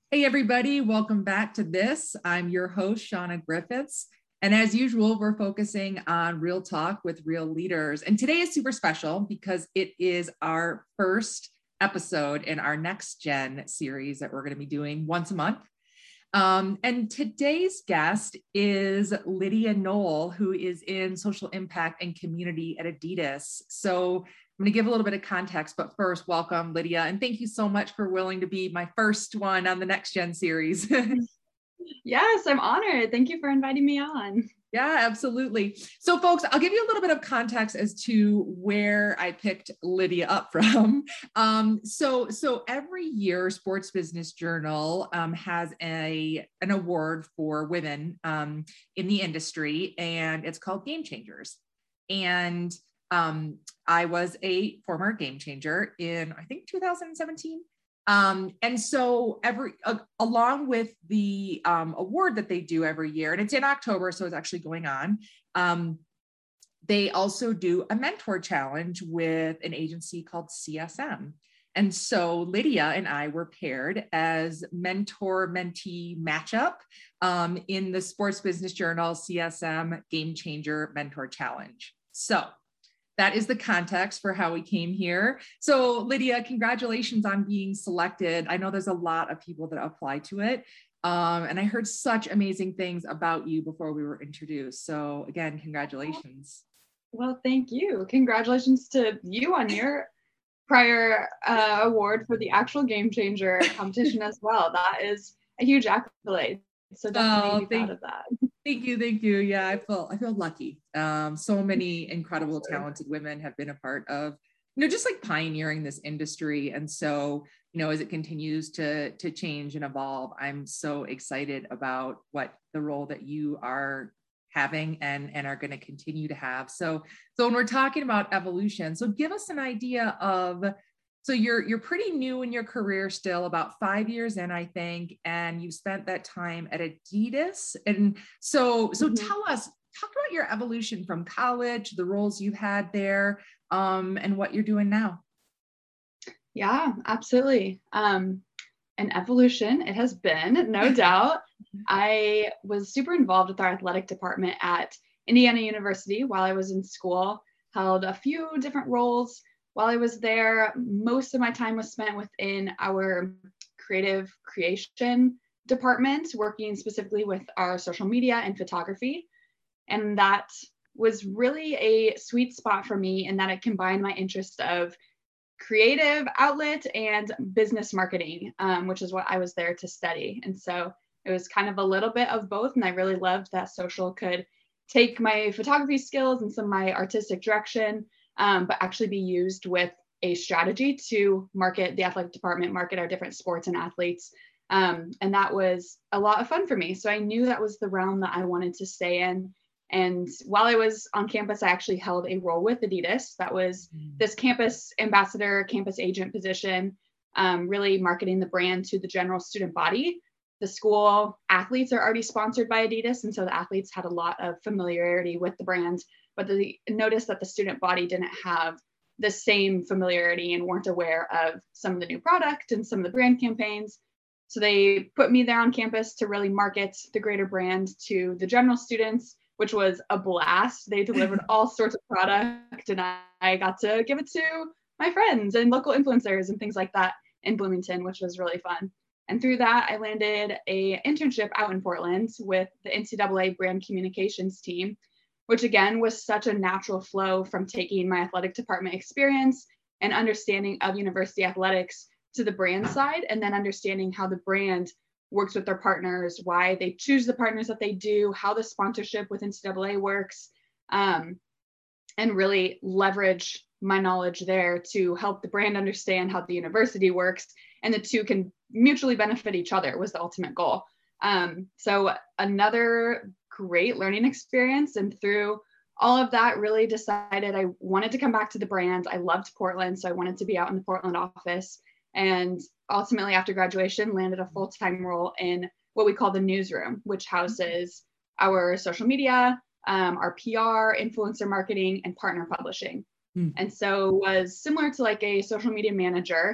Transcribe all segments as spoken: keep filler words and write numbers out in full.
Hey, everybody, welcome back to this. I'm your host, Shauna Griffiths. And as usual, we're focusing on real talk with real leaders. And today is super special because it is our first episode in our Next Gen series that we're going to be doing once a month. Um, and today's guest is Lydia Knoll, who is in social impact and community at Adidas. So I'm going to give a little bit of context, but first, welcome, Lydia. And thank you so much for willing to be my first one on the Next Gen series. Yes, I'm honored. Thank you for inviting me on. Yeah, absolutely. So folks, I'll give you a little bit of context as to where I picked Lydia up from. Um, so, so every year, Sports Business Journal um, has a, an award for women um, in the industry, and it's called Game Changers. And um, I was a former game changer in, I think, two thousand seventeen. Um, and so every, uh, along with the um, award that they do every year, and it's in October, so it's actually going on, um, they also do a mentor challenge with an agency called C S M. And so Lydia and I were paired as mentor-mentee matchup um, in the Sports Business Journal C S M Game Changer Mentor Challenge. So that is the context for how we came here. So Lydia, congratulations on being selected. I know there's a lot of people that apply to it. Um, and I heard such amazing things about you before we were introduced. So again, congratulations. Well, thank you. Congratulations to you on your prior uh, award for the actual Game Changer competition as well. That is a huge accolade. So definitely Oh, be thank, proud of that. thank you, thank you. Yeah, I feel I feel lucky. Um, so many incredible, Absolutely. talented women have been a part of, you know, just like pioneering this industry. And so, you know, as it continues to to change and evolve, I'm so excited about what the role that you are having and and are going to continue to have. So, so when we're talking about evolution, so give us an idea of. So you're you're pretty new in your career still, about five years in, I think, and you spent that time at Adidas. And so so Mm-hmm. tell us, talk about your evolution from college, the roles you had there, um, and what you're doing now. Yeah, absolutely. Um, an evolution it has been, no doubt. I was super involved with our athletic department at Indiana University while I was in school, held a few different roles. While I was there, most of my time was spent within our creative creation department, working specifically with our social media and photography. And that was really a sweet spot for me in that it combined my interest of creative outlet and business marketing, um, which is what I was there to study. And so it was kind of a little bit of both. And I really loved that social could take my photography skills and some of my artistic direction, um, but actually be used with a strategy to market the athletic department, market our different sports and athletes. Um, and that was a lot of fun for me. So I knew that was the realm that I wanted to stay in. And while I was on campus, I actually held a role with Adidas. That was this campus ambassador, campus agent position, um, really marketing the brand to the general student body. The school athletes are already sponsored by Adidas, and so the athletes had a lot of familiarity with the brand, but they noticed that the student body didn't have the same familiarity and weren't aware of some of the new product and some of the brand campaigns. So they put me there on campus to really market the greater brand to the general students, which was a blast. They delivered all sorts of product, and I, I got to give it to my friends and local influencers and things like that in Bloomington, which was really fun. And through that, I landed a internship out in Portland with the N C double A brand communications team, which again was such a natural flow from taking my athletic department experience and understanding of university athletics to the brand side, and then understanding how the brand works with their partners, why they choose the partners that they do, how the sponsorship with N C double A works, um, and really leverage my knowledge there to help the brand understand how the university works, and the two can mutually benefit each other was the ultimate goal. Um, so another great learning experience. And through all of that, really decided I wanted to come back to the brand. I loved Portland, so I wanted to be out in the Portland office. And ultimately, after graduation, landed a full-time role in what we call the newsroom, which houses our social media, um, our P R, influencer marketing, and partner publishing. Mm. And so was similar to like a social media manager,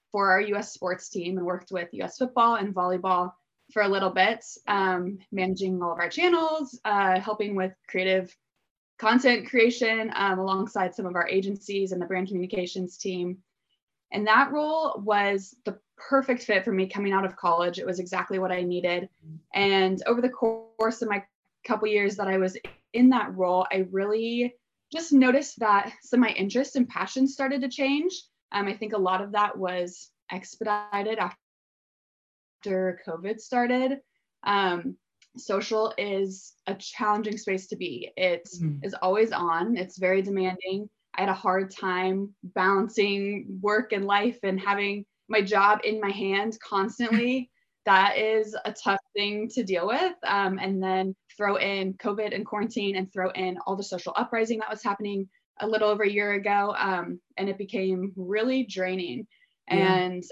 for our U S sports team and worked with U S football and volleyball for a little bit, um, managing all of our channels, uh, helping with creative content creation um, alongside some of our agencies and the brand communications team. And that role was the perfect fit for me coming out of college. It was exactly what I needed. And over the course of my couple years that I was in that role, I really just noticed that some of my interests and passions started to change. Um, I think a lot of that was expedited after COVID started. Um, social is a challenging space to be. It mm. is always on. It's very demanding. I had a hard time balancing work and life and having my job in my hand constantly. That is a tough thing to deal with. Um, and then throw in COVID and quarantine and throw in all the social uprising that was happening a little over a year ago. Um, and it became really draining. Yeah. And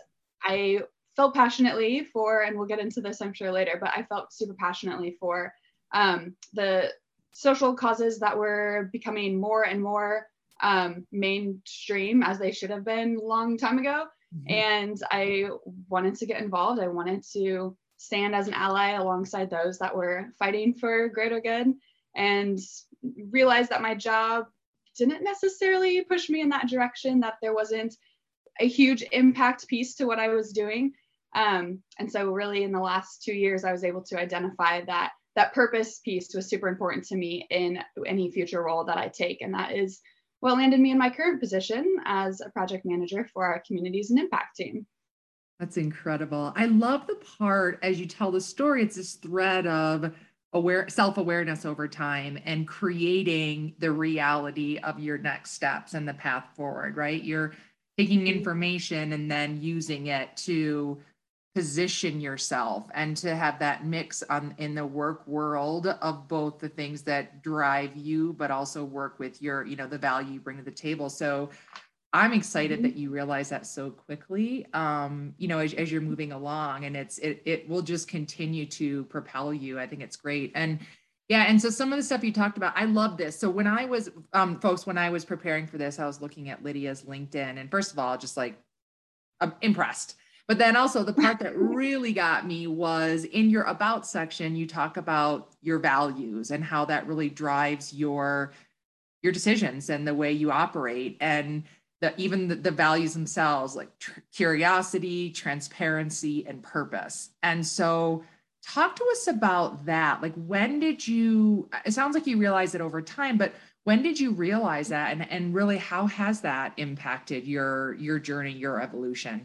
I felt passionately for, and we'll get into this, I'm sure later, but I felt super passionately for um, the social causes that were becoming more and more um, mainstream as they should have been a long time ago. Mm-hmm. And I wanted to get involved. I wanted to stand as an ally alongside those that were fighting for greater good, and realized that my job didn't necessarily push me in that direction, that there wasn't a huge impact piece to what I was doing. Um, and so really in the last two years, I was able to identify that that purpose piece was super important to me in any future role that I take. And that is what landed me in my current position as a project manager for our communities and impact team. That's incredible. I love the part as you tell the story, it's this thread of aware self-awareness over time and creating the reality of your next steps and the path forward, right? You're taking information and then using it to position yourself and to have that mix on in the work world of both the things that drive you, but also work with your, you know, the value you bring to the table. So I'm excited mm-hmm. that you realize that so quickly, um, you know, as, as you're moving along, and it's, it, it will just continue to propel you. I think it's great. And yeah. And so some of the stuff you talked about, I love this. So when I was, um, folks, when I was preparing for this, I was looking at Lydia's LinkedIn, and first of all, just like, I'm impressed. But then also the part that really got me was in your about section, you talk about your values and how that really drives your, your decisions and the way you operate, and the, even the, the values themselves, like tr- curiosity, transparency, and purpose. And so talk to us about that. Like, when did you, it sounds like you realized it over time, but when did you realize that? And, and really, how has that impacted your, your journey, your evolution?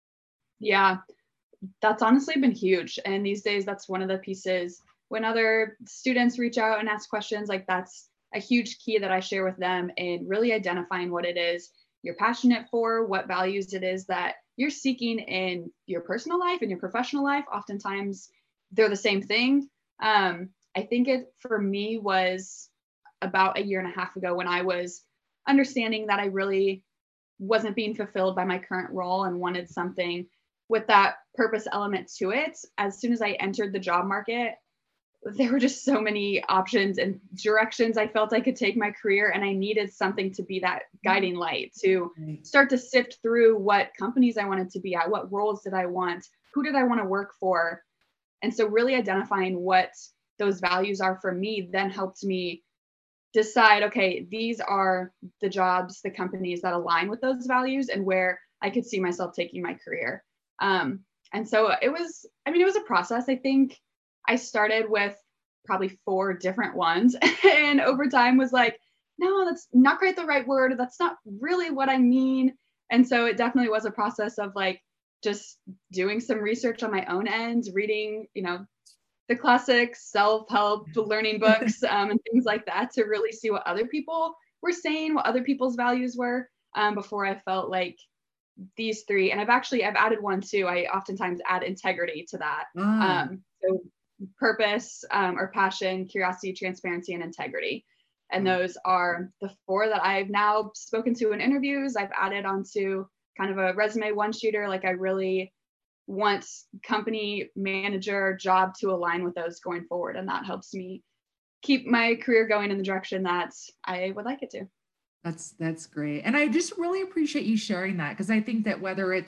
Yeah, that's honestly been huge. And these days, that's one of the pieces when other students reach out and ask questions, like that's a huge key that I share with them in really identifying what it is you're passionate for, what values it is that you're seeking in your personal life and your professional life. Oftentimes they're the same thing. Um, I think it for me was about a year and a half ago when I was understanding that I really wasn't being fulfilled by my current role and wanted something with that purpose element to it. As soon as I entered the job market, there were just so many options and directions I felt I could take my career, and I needed something to be that guiding light to start to sift through what companies I wanted to be at, what roles did I want, who did I want to work for. And so really identifying what those values are for me then helped me decide, okay, these are the jobs, the companies that align with those values and where I could see myself taking my career. Um, and so it was, I mean, it was a process. I think I started with probably four different ones and over time was like, no, that's not quite the right word. That's not really what I mean. And so it definitely was a process of like, just doing some research on my own end, reading, you know, the classic self-help learning books um, and things like that to really see what other people were saying, what other people's values were um, before I felt like these three. And I've actually, I've added one too. I oftentimes add integrity to that. Mm. Um, so purpose um, or passion, curiosity, transparency, and integrity. And mm. those are the four that I've now spoken to in interviews. I've added onto kind of a resume one shooter. Like I really want company manager job to align with those going forward. And that helps me keep my career going in the direction that I would like it to. That's, that's great. And I just really appreciate you sharing that, because I think that whether it's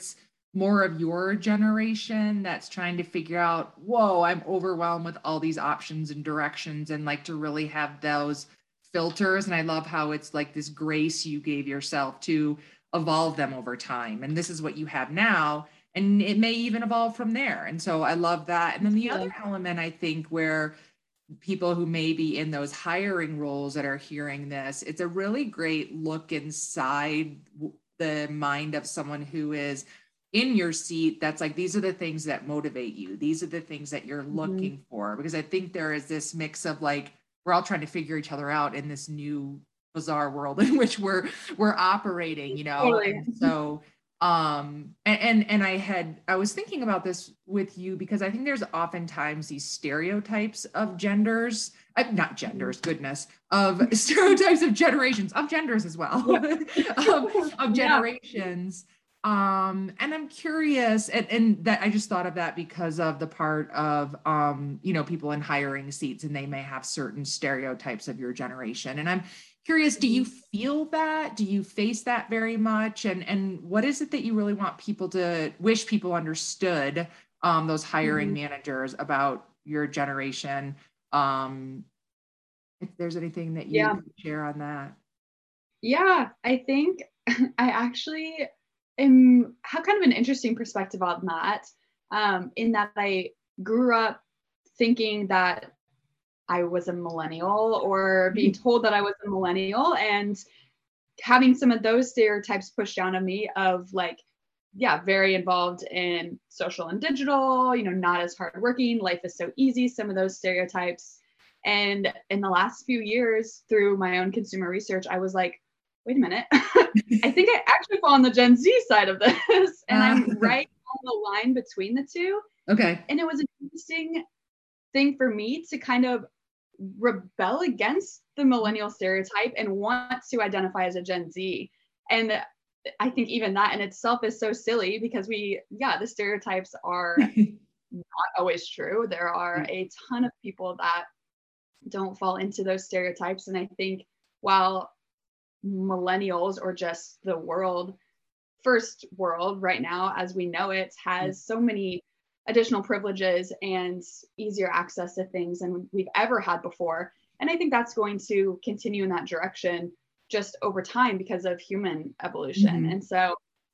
more of your generation that's trying to figure out, whoa, I'm overwhelmed with all these options and directions, and like to really have those filters. And I love how it's like this grace you gave yourself to evolve them over time. And this is what you have now. And it may even evolve from there. And so I love that. And then the other element, I think, where people who may be in those hiring roles that are hearing this, it's a really great look inside the mind of someone who is in your seat. That's like, these are the things that motivate you. These are the things that you're looking mm-hmm. for. Because I think there is this mix of like, we're all trying to figure each other out in this new bizarre world in which we're, we're operating, you know? Totally. And so, um, and, and, and I had, I was thinking about this with you because I think there's oftentimes these stereotypes of genders, uh, not genders, goodness, of stereotypes of generations, of genders as well, um, of generations. Yeah. Um, and I'm curious, and, and that I just thought of that because of the part of, um, you know, people in hiring seats, and they may have certain stereotypes of your generation. And I'm curious, do you feel that? Do you face that very much? And, and what is it that you really want people to wish people understood, um, those hiring mm-hmm. managers about your generation? Um, if there's anything that you yeah. can share on that. Yeah, I think I actually am, have kind of an interesting perspective on that, um, in that I grew up thinking that I was a millennial, or being told that I was a millennial, and having some of those stereotypes pushed down on me of like, yeah, very involved in social and digital, you know, not as hardworking, life is so easy, some of those stereotypes. And in the last few years, through my own consumer research, I was like, wait a minute, I think I actually fall on the Gen Z side of this. And I'm right on the line between the two. Okay. And it was an interesting thing for me to kind of rebel against the millennial stereotype and want to identify as a Gen Z. And I think even that in itself is so silly, because we, yeah, the stereotypes are not always true. There are a ton of people that don't fall into those stereotypes. And I think while millennials, or just the world, first world right now as we know it, has so many additional privileges and easier access to things than we've ever had before. And I think that's going to continue in that direction just over time because of human evolution. Mm-hmm. And so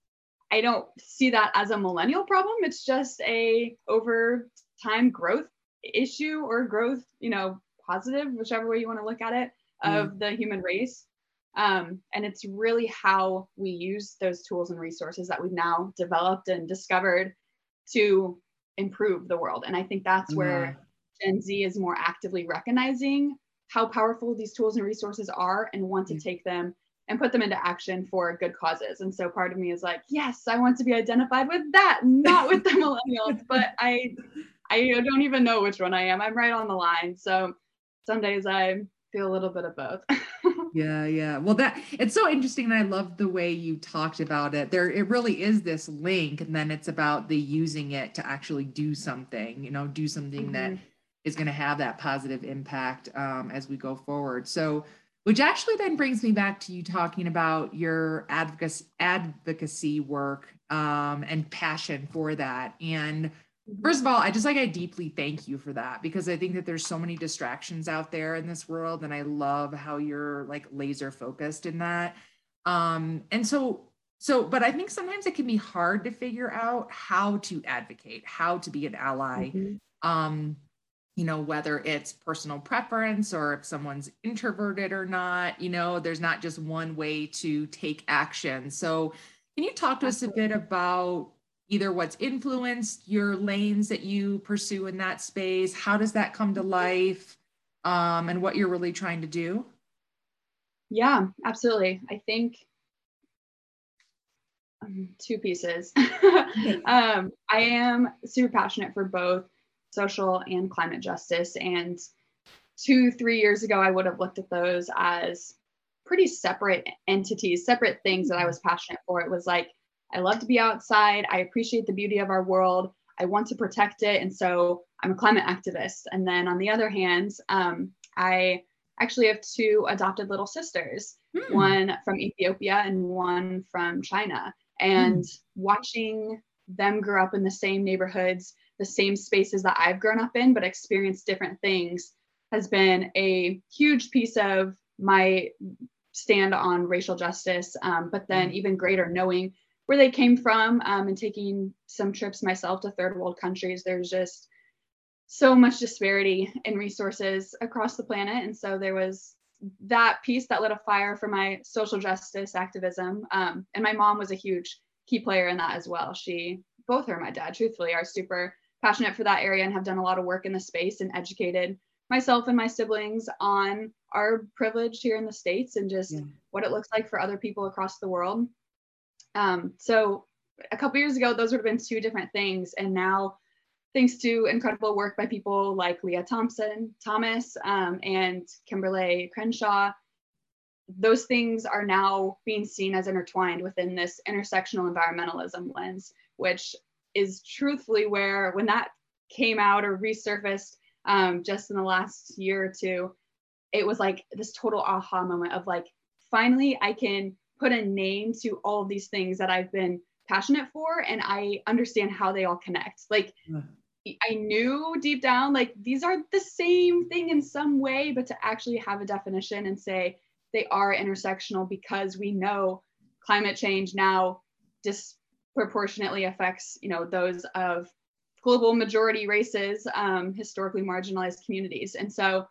I don't see that as a millennial problem. It's just a over time growth issue, or growth, you know, positive, whichever way you want to look at it, of mm-hmm. the human race. Um, and it's really how we use those tools and resources that we've now developed and discovered to improve the world. And I think that's yeah. where Gen Z is more actively recognizing how powerful these tools and resources are, and want to take them and put them into action for good causes. And so part of me is like, yes, I want to be identified with that, not with the millennials, but I, I don't even know which one I am. I'm right on the line. So some days I feel a little bit of both. Yeah, yeah. Well, that it's so interesting. And I love the way you talked about it. There, it really is this link, and then it's about the using it to actually do something, you know, do something mm-hmm. that is going to have that positive impact um, as we go forward. So, which actually then brings me back to you talking about your advocacy, advocacy work um, and passion for that. And first of all, I just like, I deeply thank you for that, because I think that there's so many distractions out there in this world. And I love how you're like laser focused in that. Um, and so, so, but I think sometimes it can be hard to figure out how to advocate, how to be an ally. Mm-hmm. Um, you know, whether it's personal preference, or if someone's introverted or not, you know, there's not just one way to take action. So can you talk to us a bit about either what's influenced your lanes that you pursue in that space? How does that come to life? Um, and what you're really trying to do? Yeah, absolutely. I think um, two pieces. um, I am super passionate for both social and climate justice. And two, three years ago, I would have looked at those as pretty separate entities, separate things that I was passionate for. It was like, I love to be outside. I appreciate the beauty of our world. I want to protect it. And so I'm a climate activist. And then on the other hand, um, I actually have two adopted little sisters, hmm. one from Ethiopia and one from China. And hmm. watching them grow up in the same neighborhoods, the same spaces that I've grown up in, but experienced different things, has been a huge piece of my stand on racial justice. Um, but then even greater, knowing where they came from, um, and taking some trips myself to third world countries. There's just so much disparity in resources across the planet. And so there was that piece that lit a fire for my social justice activism. Um, and my mom was a huge key player in that as well. She, both her and my dad, truthfully, are super passionate for that area and have done a lot of work in the space and educated myself and my siblings on our privilege here in the States and just yeah. what it looks like for other people across the world. Um, so a couple years ago, those would have been two different things. And now, thanks to incredible work by people like Leah Thompson, Thomas, um, and Kimberly Crenshaw, those things are now being seen as intertwined within this intersectional environmentalism lens, which is truthfully where, when that came out or resurfaced um, just in the last year or two, it was like this total aha moment of like, finally, I can put a name to all of these things that I've been passionate for, and I understand how they all connect. Like, yeah. I knew deep down, like, these are the same thing in some way, but to actually have a definition and say they are intersectional because we know climate change now disproportionately affects, you know, those of global majority races, um, historically marginalized communities. And so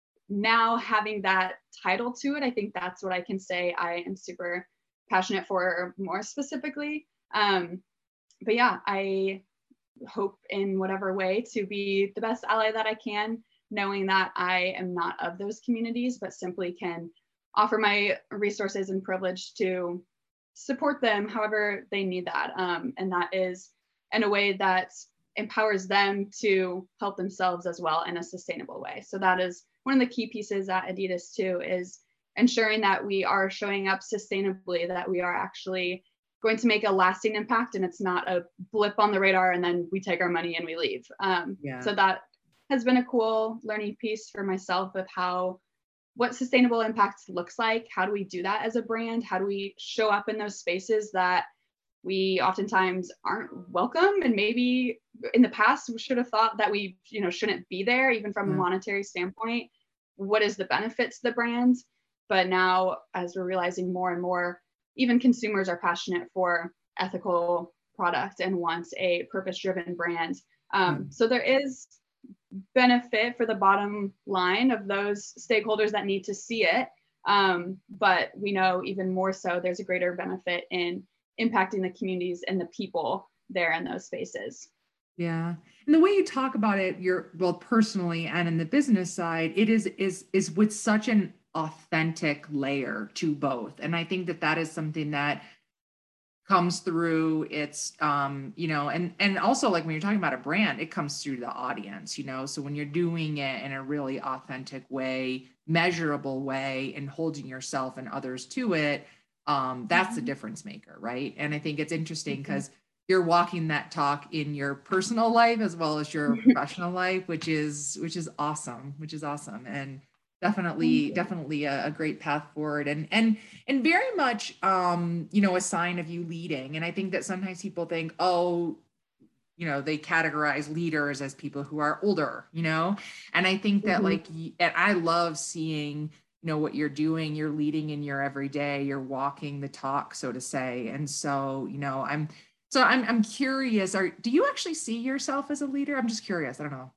now having that title to it, I think that's what I can say I am super passionate for more specifically. Um, but yeah, I hope in whatever way to be the best ally that I can, knowing that I am not of those communities, but simply can offer my resources and privilege to support them however they need that. Um, and that is in a way that empowers them to help themselves as well in a sustainable way. So that is one of the key pieces at Adidas too, is ensuring that we are showing up sustainably, that we are actually going to make a lasting impact and it's not a blip on the radar and then we take our money and we leave. Um, yeah. So that has been a cool learning piece for myself of how, what sustainable impact looks like. How do we do that as a brand? How do we show up in those spaces that we oftentimes aren't welcome? And maybe in the past we should have thought that we, you know, shouldn't be there, even from yeah. a monetary standpoint. What is the benefit to the brand? But now, as we're realizing more and more, even consumers are passionate for ethical product and want a purpose-driven brand. Um, mm. So there is benefit for the bottom line of those stakeholders that need to see it. Um, but we know even more so, there's a greater benefit in impacting the communities and the people there in those spaces. Yeah. And the way you talk about it, you're well, personally and in the business side, it is, is, is with such an authentic layer to both. And I think that that is something that comes through. It's, um, you know, and, and also like when you're talking about a brand, it comes through the audience, you know, so when you're doing it in a really authentic way, measurable way, and holding yourself and others to it, um, that's mm-hmm. the difference maker. Right. And I think it's interesting because mm-hmm. you're walking that talk in your personal life as well as your professional life, which is, which is awesome, which is awesome. And definitely, definitely a, a great path forward, and, and, and very much, um, you know, a sign of you leading. And I think that sometimes people think, oh, you know, they categorize leaders as people who are older, you know? And I think that mm-hmm. like, and I love seeing, you know, what you're doing, you're leading in your everyday, you're walking the talk, so to say. And so, you know, I'm, so I'm, I'm curious, are, do you actually see yourself as a leader? I'm just curious. I don't know.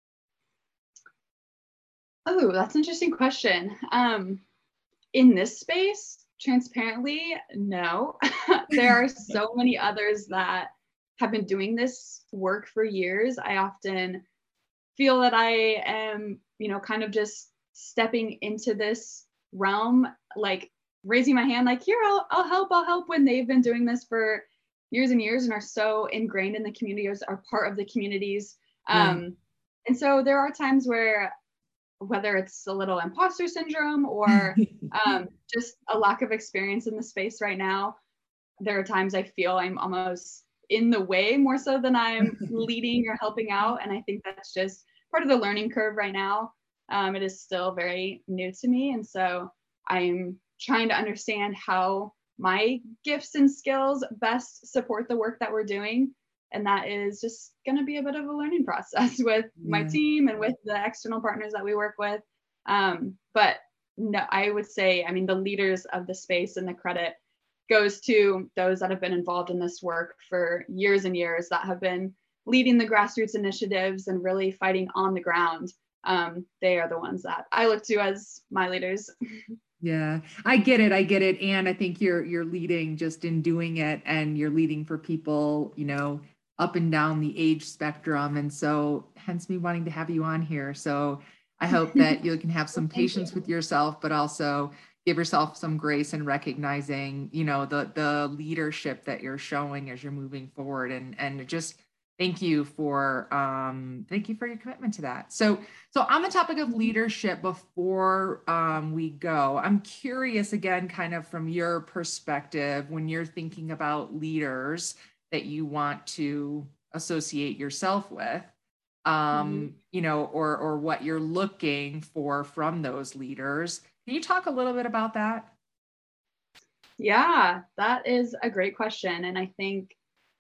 Oh, that's an interesting question. Um, in this space, transparently, no. There are so many others that have been doing this work for years. I often feel that I am, you know, kind of just stepping into this realm, like raising my hand, like, here, I'll, I'll help, I'll help, when they've been doing this for years and years and are so ingrained in the communities, are part of the communities. Um, mm. And so there are times where, whether it's a little imposter syndrome or um, just a lack of experience in the space right now, there are times I feel I'm almost in the way more so than I'm leading or helping out. And I think that's just part of the learning curve right now. Um, it is still very new to me. And so I'm trying to understand how my gifts and skills best support the work that we're doing. And that is just going to be a bit of a learning process with my Yeah. team and with the external partners that we work with. Um, but no, I would say, I mean, the leaders of the space, and the credit goes to those that have been involved in this work for years and years, that have been leading the grassroots initiatives and really fighting on the ground. Um, they are the ones that I look to as my leaders. Yeah, I get it. I get it. And I think you're you're leading just in doing it, and you're leading for people, you know, up and down the age spectrum. And so hence me wanting to have you on here. So I hope that you can have some patience with yourself, but also give yourself some grace and recognizing, you know, the the leadership that you're showing as you're moving forward. And and just thank you for um thank you for your commitment to that. So so on the topic of leadership, before um, we go, I'm curious again, kind of from your perspective, when you're thinking about leaders that you want to associate yourself with, Mm-hmm. um, you know, or or what you're looking for from those leaders. Can you talk a little bit about that? Yeah, that is a great question. And I think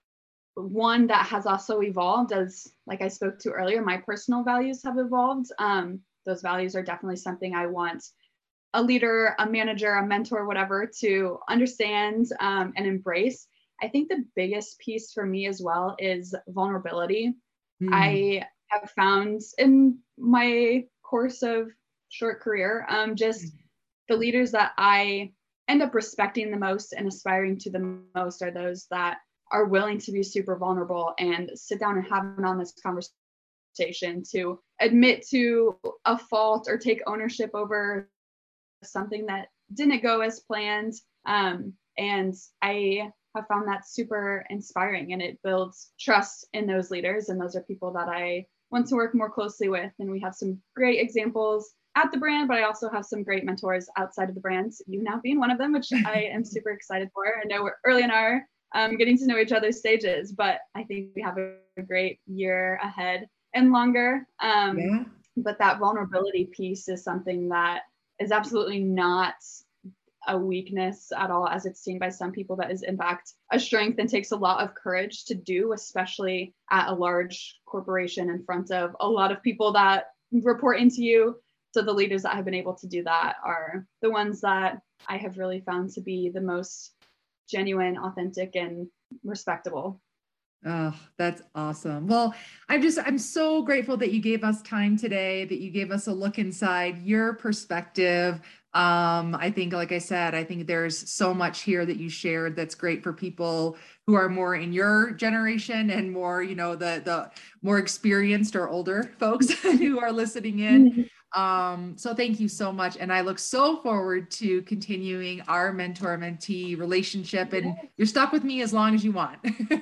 one that has also evolved, as like I spoke to earlier, my personal values have evolved. Um, those values are definitely something I want a leader, a manager, a mentor, whatever, to understand um, and embrace. I think the biggest piece for me as well is vulnerability. Hmm. I have found in my course of short career, um, just the leaders that I end up respecting the most and aspiring to the most are those that are willing to be super vulnerable and sit down and have an honest conversation, to admit to a fault or take ownership over something that didn't go as planned. Um, and I have found that super inspiring, and it builds trust in those leaders. And those are people that I want to work more closely with. And we have some great examples at the brand, but I also have some great mentors outside of the brand, you now being one of them, which I am super excited for. I know we're early in our um, getting to know each other's stages, but I think we have a, a great year ahead and longer. Um, Yeah. but that vulnerability piece is something that is absolutely not a weakness at all, as it's seen by some people. That is in fact a strength, and takes a lot of courage to do, especially at a large corporation in front of a lot of people that report into you. So the leaders that have been able to do that are the ones that I have really found to be the most genuine, authentic, and respectable. Oh, that's awesome. Well, I'm just, I'm so grateful that you gave us time today, that you gave us a look inside your perspective. Um, I think, like I said, I think there's so much here that you shared that's great for people who are more in your generation, and more, you know, the the more experienced or older folks who are listening in. Um, so thank you so much. And I look so forward to continuing our mentor mentee relationship. And you're stuck with me as long as you want.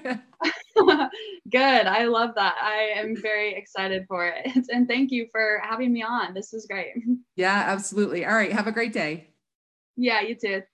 Good. I love that. I am very excited for it. And thank you for having me on. This was great. Yeah, absolutely. All right. Have a great day. Yeah, you too.